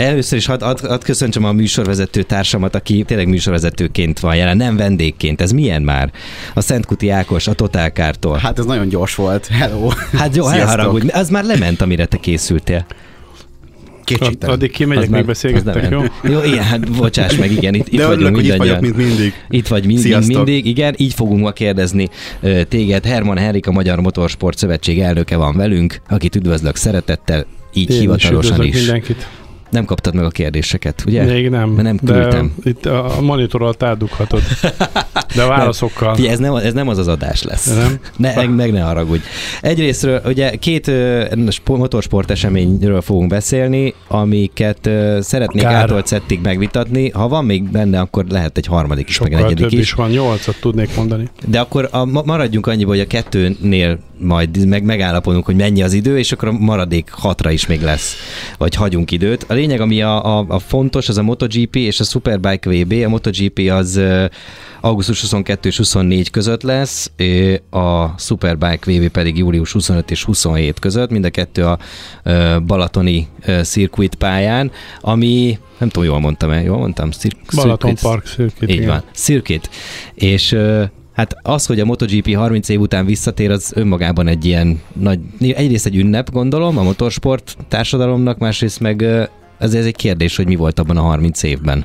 Először is hadd köszöntsem a műsorvezető társamat, aki tényleg műsorvezetőként van jelen, nem vendégként. Ez milyen már? A Szentkuti Ákos, a Total Car-tól. Hát ez nagyon gyors volt. Hello. Hát jó, elharagudj. Az már lement, amire te készültél. Kicsit. Addig kimegyek, még beszélgettek, jó? Jó, igen, hát bocsáss meg, igen, itt de vagyunk hogy mindannyian. itt vagyok, mint mindig. Itt vagy mindig, igen, így fogunk ma kérdezni téged. Herman Henrik, a Magyar Motorsport Szövetség elnöke van velünk, akit üdvözlök szeretettel, így Én hivatalosan is. Mindenkit. Nem kaptad meg a kérdéseket, ugye? Még nem. Mert nem küldtem. De itt a monitor alatt átdughatod. De válaszokkal. Figyelj, ez nem az adás lesz. Nem? Meg ne haragudj. Egyrésztről ugye két motorsport eseményről fogunk beszélni, amiket szeretnék átolcettig megvitatni. Ha van még benne, akkor lehet egy harmadik is, meg egy negyedik több is van, 8-at tudnék mondani. De akkor maradjunk annyiba, hogy a kettőnél majd megállapodunk, hogy mennyi az idő, és akkor a maradék 6-ra is még lesz, vagy hagyunk időt. A lényeg, ami a fontos, az a MotoGP és a Superbike VB. A MotoGP az augusztus 22 és 24 között lesz, a Superbike VB pedig július 25 és 27 között, mind a kettő a balatoni circuit pályán, ami, nem tudom, jól mondtam? Balaton Park Circuit. Így van, circuit. És hát az, hogy a MotoGP 30 év után visszatér, az önmagában egy ilyen nagy, egyrészt egy ünnep, gondolom, a motorsport társadalomnak, másrészt meg ez egy kérdés, hogy mi volt abban a 30 évben.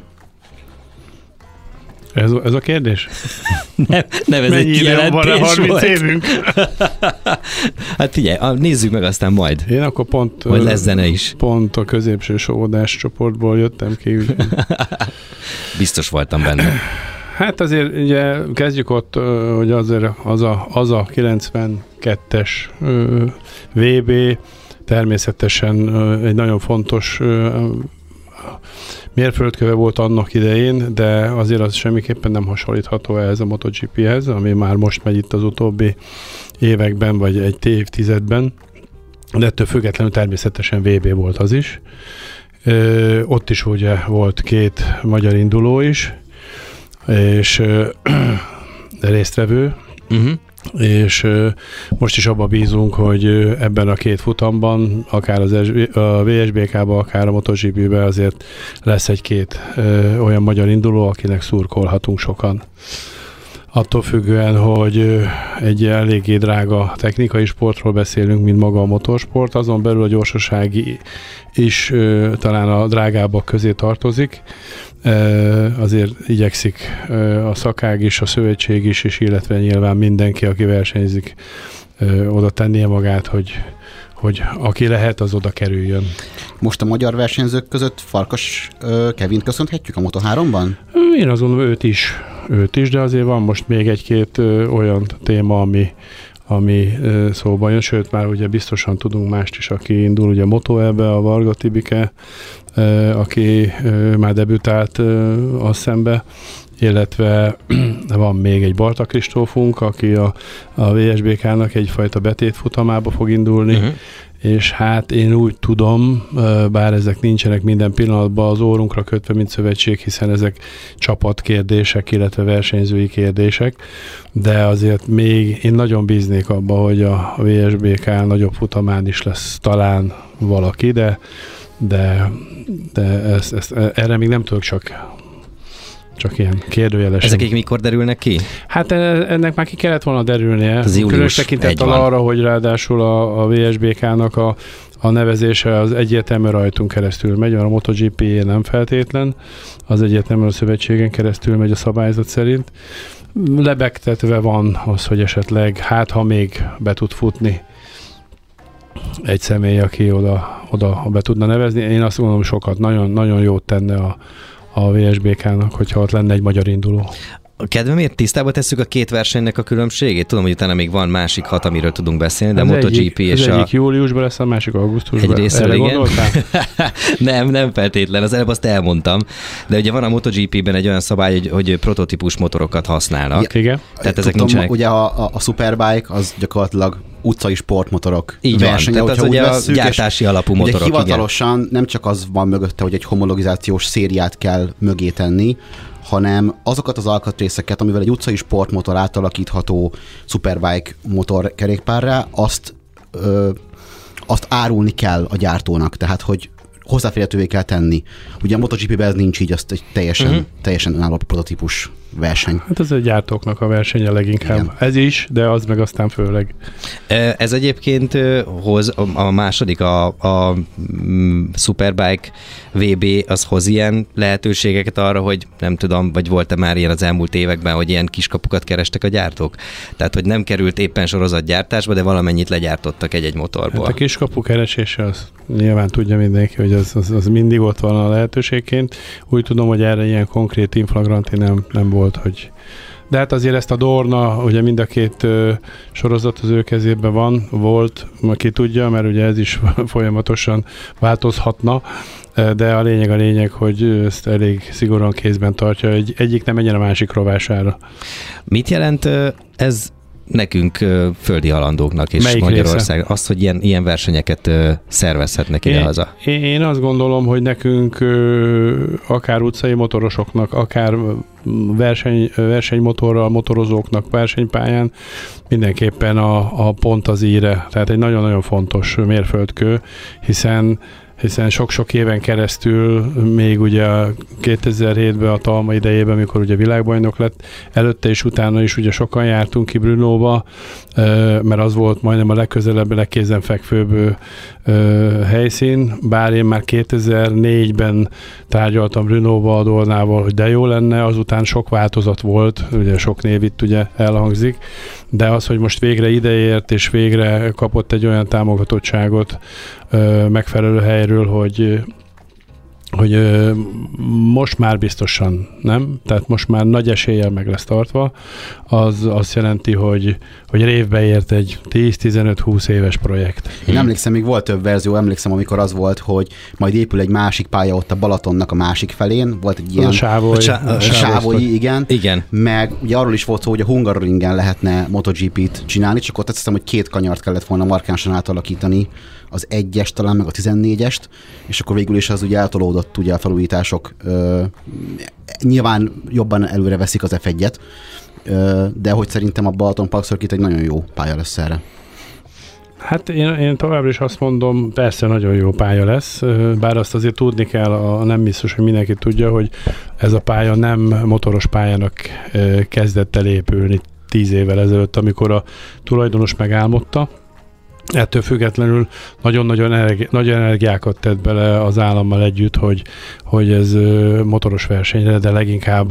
Ez a kérdés? Nem, ez egy kijelentés van 30 volt. évünk? Hát figyelj, nézzük meg aztán majd. Én akkor pont... Vagy lesz zene is. Pont a középső óvodás csoportból jöttem ki. Biztos voltam benne. Hát azért ugye kezdjük ott, hogy azért az a 92-es VB természetesen egy nagyon fontos mérföldköve volt annak idején, de azért az semmiképpen nem hasonlítható ehhez a MotoGP-hez, ami már most megy itt az utóbbi években, vagy egy évtizedben, de ettől függetlenül természetesen VB volt az is. Ott is ugye volt 2 magyar induló is, és résztvevő, és most is abba bízunk, hogy ebben a 2 futamban, akár a VSBK-ban, akár a MotoGP-ben azért lesz 1-2 olyan magyar induló, akinek szurkolhatunk sokan. Attól függően, hogy egy eléggé drága technikai sportról beszélünk, mint maga a motorsport, azon belül a gyorsasági is talán a drágábbak közé tartozik. Azért igyekszik a szakág is, a szövetség is, és illetve nyilván mindenki, aki versenyzik, oda tennie magát, hogy aki lehet, az oda kerüljön. Most a magyar versenyzők között Farkas Kevint köszönhetjük a Moto3-ban? Én azt gondolom, őt is, de azért van most még 1-2 olyan téma, ami szóba jön, sőt már ugye biztosan tudunk mást is, aki indul, ugye Moto-E-be, a Varga Tibike, aki már debütált azt szembe, illetve van még egy Barta Kristófunk, aki a VSBK-nak egyfajta betétfutamába fog indulni, és hát én úgy tudom, bár ezek nincsenek minden pillanatban az órunkra kötve, mint szövetség, hiszen ezek csapatkérdések, illetve versenyzői kérdések, de azért még én nagyon bíznék abba, hogy a VSBK nagyobb futamán is lesz talán valaki, de erre még nem tudok csak ilyen kérdőjelesen. Ezek mikor derülnek ki? Hát ennek már ki kellett volna derülnie. Különös tekintettel arra, hogy ráadásul a VSBK-nak a nevezése az egyértelműen rajtunk keresztül megy, a MotoGP nem feltétlen, az egyértelműen a szövetségen keresztül megy a szabályzat szerint. Lebegtetve van az, hogy esetleg ha még be tud futni egy személy, aki oda be tudna nevezni. Én azt gondolom, sokat, nagyon, nagyon jót tenne a VSBK-nak, hogyha ott lenne egy magyar induló. Kedvemért tisztába tesszük a 2 versenynek a különbségét? Tudom, hogy utána még van másik 6, amiről tudunk beszélni, de a MotoGP és egyik júliusban lesz, a másik augusztusban. Egy részről, igen. nem feltétlen, az előbb azt elmondtam. De ugye van a MotoGP-ben egy olyan szabály, hogy prototípus motorokat használnak. Igen. Tehát ezek nincsenek. Ugye a Superbike az gyakorlatilag utcai sportmotorok versenye, tehát az ugye a gyártási alapú motorok. Ugye hivatalosan nem csak az van mögötte, hogy egy homologizációs szériát kell mögé tenni, hanem azokat az alkatrészeket, amivel egy utcai sportmotor átalakítható Superbike motorkerékpárrá, azt árulni kell a gyártónak. Tehát, hogy hozzáférhetővé kell tenni. Ugye a MotoGP-ben ez nincs így, azt egy teljesen önálló prototípus verseny. Hát ez egy gyártóknak a versenye leginkább. Igen. Ez is, de az meg aztán főleg. Ez egyébként hoz a második, a Superbike VB, az hoz ilyen lehetőségeket arra, hogy nem tudom, vagy volt-e már ilyen az elmúlt években, hogy ilyen kiskapukat kerestek a gyártók? Tehát, hogy nem került éppen sorozatgyártásba, de valamennyit legyártottak egy-egy motorból. Hát a kiskapu keresése, az nyilván tudja mindenki, hogy az mindig ott van a lehetőségként. Úgy tudom, hogy erre ilyen konkrét inflagranti nem volt, hogy... De hát azért ezt a Dorna, ugye mind a két sorozat az ő kezében volt, aki tudja, mert ugye ez is folyamatosan változhatna, de a lényeg, hogy ezt elég szigorúan kézben tartja, egyik nem menjen a másik rovására. Mit jelent ez nekünk, földi halandóknak és melyik Magyarország? Része? Az, hogy ilyen versenyeket szervezhetnek ide-haza. Én azt gondolom, hogy nekünk akár utcai motorosoknak, akár versenymotorral motorozóknak versenypályán mindenképpen a pont az íre. Tehát egy nagyon-nagyon fontos mérföldkő, hiszen sok-sok éven keresztül, még ugye 2007-ben a Talma idejében, amikor ugye világbajnok lett, előtte és utána is ugye sokan jártunk ki Brnóba, mert az volt majdnem a legközelebb, legkézenfekvőbb helyszín, bár én már 2004-ben tárgyaltam Brnóba a Dornával, hogy de jó lenne, azután sok változat volt, ugye sok név itt ugye elhangzik, de az, hogy most végre ideért, és végre kapott egy olyan támogatottságot megfelelő helyről, hogy most már biztosan nem, tehát most már nagy eséllyel meg lesz tartva, az azt jelenti, hogy révbe ért egy 10-15-20 éves projekt. Én emlékszem, még volt több verzió, amikor az volt, hogy majd épül egy másik pálya ott a Balatonnak a másik felén, volt egy ilyen... A Sávoi, igen. Meg ugye arról is volt szó, hogy a Hungaroringen lehetne MotoGP-t csinálni, csak ott azt hiszem, hogy 2 kanyart kellett volna markánsan átalakítani, az 1-est talán, meg a 14-est, és akkor végül is az ugye eltolódott ugye a felújítások. Nyilván jobban előre veszik az F1-et, de hogy szerintem a Balaton Park Circuit egy nagyon jó pálya lesz erre. Hát én továbbra is azt mondom, persze nagyon jó pálya lesz, bár azt azért tudni kell, nem biztos, hogy mindenki tudja, hogy ez a pálya nem motoros pályának kezdett el épülni 10 évvel ezelőtt, amikor a tulajdonos megálmodta. Ettől függetlenül nagyon-nagyon nagy energiákat tett bele az állammal együtt, hogy ez motoros versenyre, de leginkább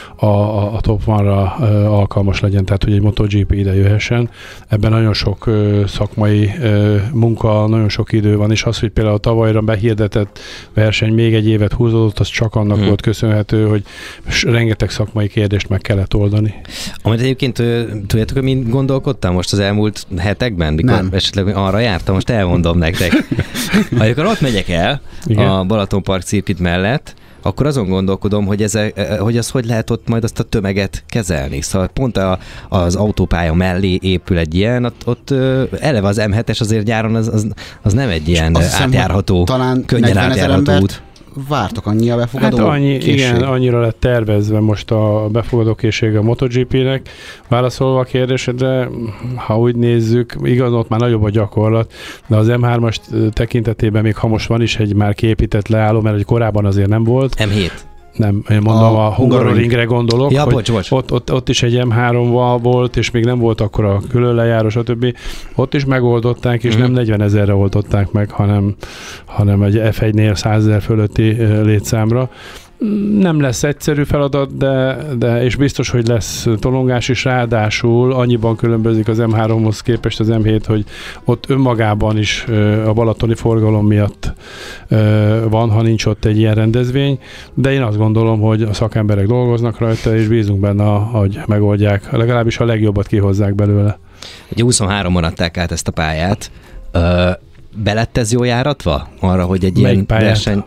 a Top One-ra alkalmas legyen, tehát hogy egy MotoGP ide jöhessen. Ebben nagyon sok szakmai munka, nagyon sok idő van, és az, hogy például a tavalyra behirdetett verseny még egy évet húzódott, az csak annak volt köszönhető, hogy rengeteg szakmai kérdést meg kellett oldani. Amit egyébként tudjátok, hogy mind gondolkodtam most az elmúlt hetekben, mikor esetleg arra jártam, most elmondom nektek. Amikor ott megyek el, igen, a Balaton Park Circuit mellett, akkor azon gondolkodom, hogy hogy lehet ott majd azt a tömeget kezelni. Szóval pont az autópálya mellé épül egy ilyen, ott eleve az M7-es azért nyáron az nem egy ilyen átjárható, könnyen átjárható út. Vártok annyi a befogadó készség? Igen, annyira lett tervezve most a befogadó készség a MotoGP-nek. Válaszolva a kérdésedre, ha úgy nézzük, igaz, ott már nagyobb a gyakorlat, de az M3-as tekintetében még ha most van is egy már kiépített leálló, mert egy korábban azért nem volt. M7. Nem, én mondom, a Hungaroringre gondolok, ja, hogy bocs. Ott is egy M3-val volt, és még nem volt akkor a külön lejáró, stb. Ott is megoldották, és nem 40 000-re oldották meg, hanem egy F1-nél 100 000 fölötti létszámra. Nem lesz egyszerű feladat, de és biztos, hogy lesz tolongás is, ráadásul annyiban különbözik az M3-hoz képest az M7, hogy ott önmagában is a balatoni forgalom miatt van, ha nincs ott egy ilyen rendezvény, de én azt gondolom, hogy a szakemberek dolgoznak rajta, és bízunk benne, hogy megoldják, legalábbis a legjobbat kihozzák belőle. Ugye 23-on adták át ezt a pályát. Belett ez jó járatva? Arra, hogy egy ilyen verseny...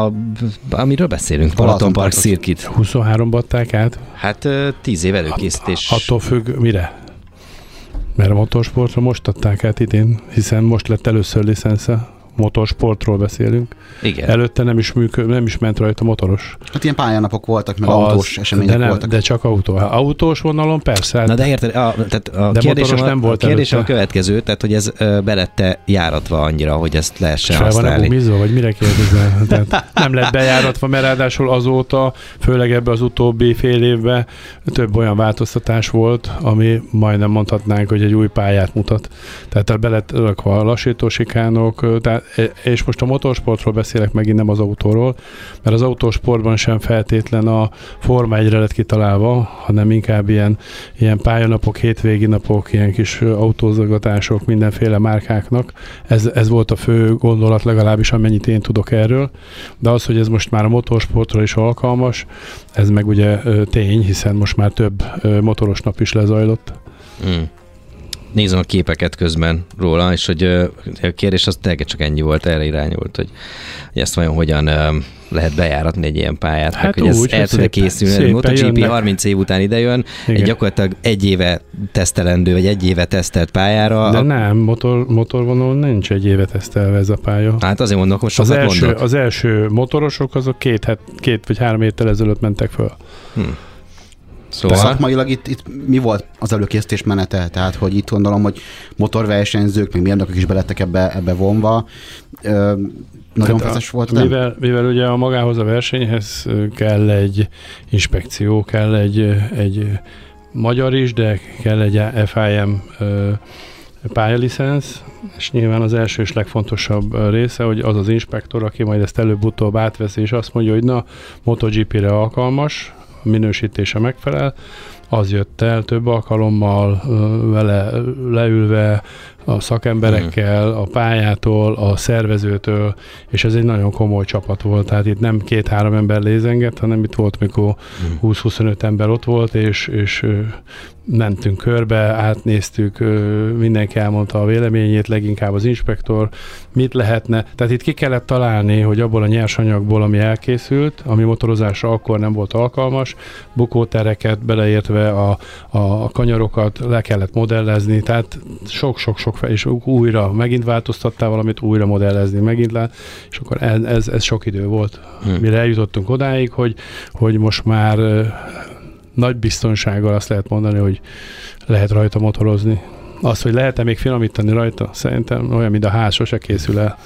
amiről beszélünk, Balaton Park Circuit. 23-ba adták át? Hát 10 év előkészítés. Attól függ, mire? Mert a motorsportra most adták át idén, hiszen most lett először licensze. motorsportról beszélünk. Igen. Előtte nem is ment rajta motoros. Hát ilyen pályanapok voltak, meg autós események voltak. De csak autó. Autós vonalon persze. Na de érted, a kérdésem a következő, tehát hogy ez belette járatva annyira, hogy ezt lehessen használni. Fel van gumizva, vagy mire kérdezel? Tehát nem lett bejáratva, mert ráadásul azóta, főleg ebbe az utóbbi fél évben több olyan változtatás volt, ami majdnem mondhatnánk, hogy egy új pályát mutat. Tehát be lett rakva a lassítósikánok, és most a motorsportról beszélek megint, nem az autóról, mert az autósportban sem feltétlen a Forma 1-re lett kitalálva, hanem inkább ilyen pályanapok, hétvégi napok, ilyen kis autózgatások mindenféle márkáknak. Ez volt a fő gondolat, legalábbis amennyit én tudok erről. De az, hogy ez most már a motorsportra is alkalmas, ez meg ugye tény, hiszen most már több motoros nap is lezajlott. Nézem a képeket közben róla, és hogy a kérdés az tényleg csak ennyi volt, erre irányult, hogy ezt vajon hogyan lehet bejáratni egy ilyen pályát, hát meg, hogy ez el tud-e készülni. A MotoGP 30 év után idejön, egy gyakorlatilag egy éve tesztelendő, vagy egy éve tesztelt pályára. De nem, motorvonalon nincs egy éve tesztelve ez a pálya. Hát azért mondok, most sokat mondok. Az első motorosok azok két vagy 3 héttel ezelőtt mentek föl. Szóval. De szakmailag itt mi volt az előkészítés menete? Tehát, hogy itt gondolom, hogy motorversenyzők, meg mérnökök is belettek ebbe vonva. Nagyon feszes volt. Mivel ugye a magához a versenyhez kell egy inspekció, kell egy magyar is, de kell egy FIM pályalicensz, és nyilván az első és legfontosabb része, hogy az az inspektor, aki majd ezt előbb-utóbb átveszi, és azt mondja, hogy na, MotoGP-re alkalmas, a minősítése megfelel, az jött el több alkalommal, vele leülve a szakemberekkel, a pályától, a szervezőtől, és ez egy nagyon komoly csapat volt, tehát itt nem 2-3 ember lézengett, hanem itt volt, mikor 20-25 ember ott volt, és mentünk körbe, átnéztük, mindenki elmondta a véleményét, leginkább az inspektor, mit lehetne. Tehát itt ki kellett találni, hogy abból a nyersanyagból, ami elkészült, ami motorozásra akkor nem volt alkalmas, bukótereket, beleértve a kanyarokat le kellett modellezni, tehát sok, és újra megint változtattál valamit, újra modellezni, megint és akkor ez sok idő volt. Mire eljutottunk odáig, hogy most már nagy biztonsággal azt lehet mondani, hogy lehet rajta motorozni. Az, hogy lehet-e még finomítani rajta, szerintem olyan, mint a ház, sose készül el.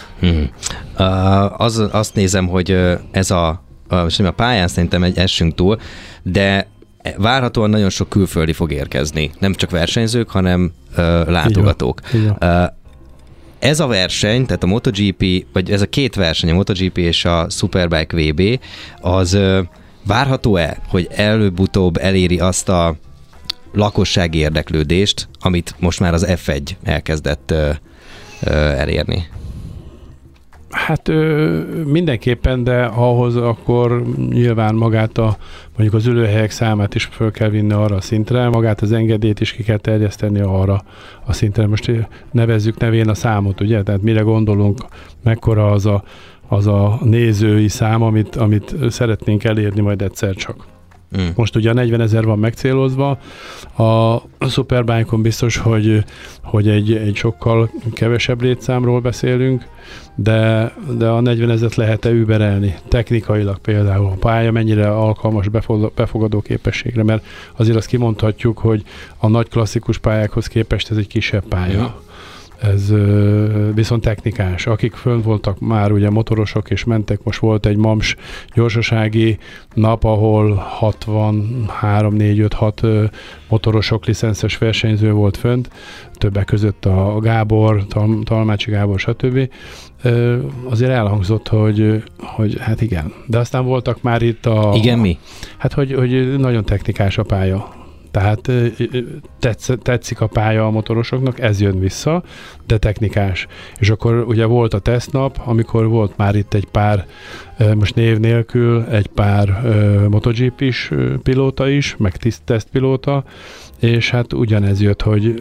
Azt nézem, hogy ez a pályán szerintem essünk túl, de várhatóan nagyon sok külföldi fog érkezni. Nem csak versenyzők, hanem látogatók. Ez a verseny, tehát a MotoGP, vagy ez a két verseny, a MotoGP és a Superbike VB, az várható-e, hogy előbb-utóbb eléri azt a lakossági érdeklődést, amit most már az F1 elkezdett elérni? Hát mindenképpen, de ahhoz akkor nyilván magát mondjuk az ülőhelyek számát is föl kell vinni arra a szintre, magát az engedélyt is ki kell terjeszteni arra a szintre. Most nevezzük nevén a számot, ugye? Tehát mire gondolunk, mekkora az a nézői szám, amit szeretnénk elérni majd egyszer csak. Most ugye a 40 000 van megcélozva, a Superbike-on biztos, hogy egy sokkal kevesebb létszámról beszélünk, de a 40 000-et lehet-e überelni technikailag például, a pálya mennyire alkalmas befogadó képességre, mert azért azt kimondhatjuk, hogy a nagy klasszikus pályákhoz képest ez egy kisebb pálya. Ez viszont technikás. Akik fönn voltak már ugye motorosok és mentek, most volt egy MAMS gyorsasági nap, ahol 63-4-5-6 motorosok licenszes versenyző volt fönt, többek között a Gábor, Talmácsi Gábor, stb. Azért elhangzott, hogy hát igen. De aztán voltak már itt Igen, mi? Hát, hogy nagyon technikás a pálya. Tehát tetszik a pálya a motorosoknak, ez jön vissza, de technikás. És akkor ugye volt a tesztnap, amikor volt már itt egy pár, most név nélkül, egy pár MotoGP-s pilóta is, meg tesztpilóta, és hát ugyanez jött, hogy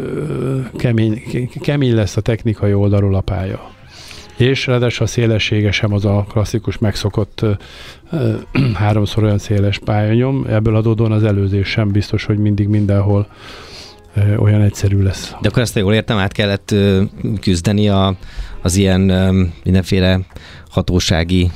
kemény lesz a technikai oldalról a pálya. És ráadásul a szélessége sem az a klasszikus megszokott 3-szor olyan széles pályanyom, ebből adódóan az előzés sem biztos, hogy mindig mindenhol olyan egyszerű lesz. De akkor azt, jól értem, át kellett küzdeni az ilyen mindenféle hatósági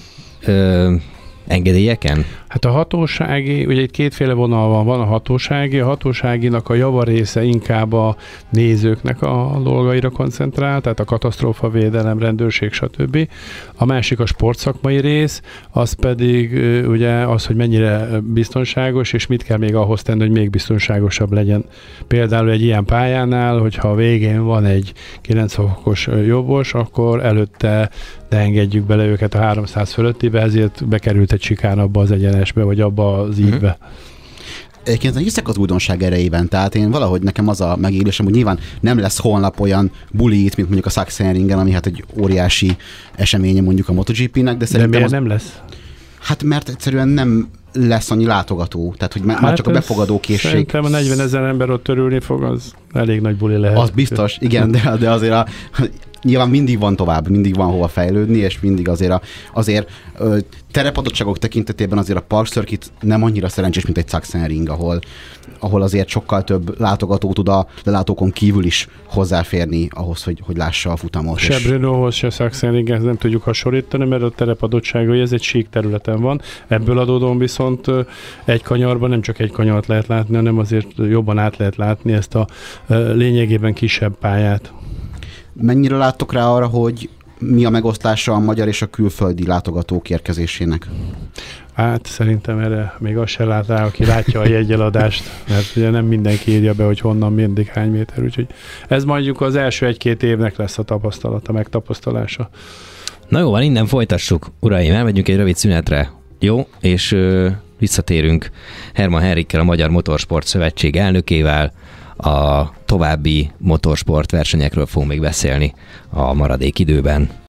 engedélyeken? Hát a hatósági, ugye itt kétféle vonal van a hatóságinak a javarésze inkább a nézőknek a dolgaira koncentrál, tehát a katasztrófavédelem, rendőrség, stb. A másik a sportszakmai rész, az pedig ugye az, hogy mennyire biztonságos, és mit kell még ahhoz tenni, hogy még biztonságosabb legyen. Például egy ilyen pályánál, hogyha a végén van egy 90 fokos jobbos, akkor előtte ne engedjük bele őket a 300 fölöttibe, ezért bekerült egy csikán abba az egyenesbe, vagy abba az ívbe. Egyébként hiszek az újdonság erejében, tehát én valahogy nekem az a megélésem, hogy nyilván nem lesz holnap olyan bulit, mint mondjuk a Sachsenringen, ami hát egy óriási eseménye mondjuk a MotoGP-nek, de szerintem... De miért nem lesz? Hát mert egyszerűen nem lesz annyi látogató, tehát hogy már csak a befogadó készség. Szerintem a 40 000 ember ott örülni fog, az elég nagy buli lehet. Az biztos, igen, de azért nyilván mindig van tovább, mindig van hova fejlődni, és mindig azért terepadottságok tekintetében azért a Park Circuit nem annyira szerencsés, mint egy Sachsenring, ahol azért sokkal több látogató tud a lelátókon kívül is hozzáférni ahhoz, hogy lássa a futamot. Se Brnohoz, se Sachsenringhez nem tudjuk hasonlítani, mert a terepadottsága, hogy ez egy sík területen van. Ebből adódóan viszont egy kanyarban nem csak egy kanyart lehet látni, hanem azért jobban át lehet látni ezt a lényegében kisebb pályát. Mennyire láttok rá arra, hogy mi a megosztása a magyar és a külföldi látogatók érkezésének? Hát szerintem erre még azt se lát rá, aki látja a jegyeladást, mert ugye nem mindenki írja be, hogy honnan, mindig hány méter, úgyhogy ez mondjuk az első 1-2 évnek lesz a tapasztalata, megtapasztalása. Na jó, van, innen folytassuk. Uraim, elmegyünk egy rövid szünetre. Jó, és visszatérünk Hermann Henrikkel, a Magyar Motorsport Szövetség elnökével. A további motorsport versenyekről fogunk még beszélni a maradék időben.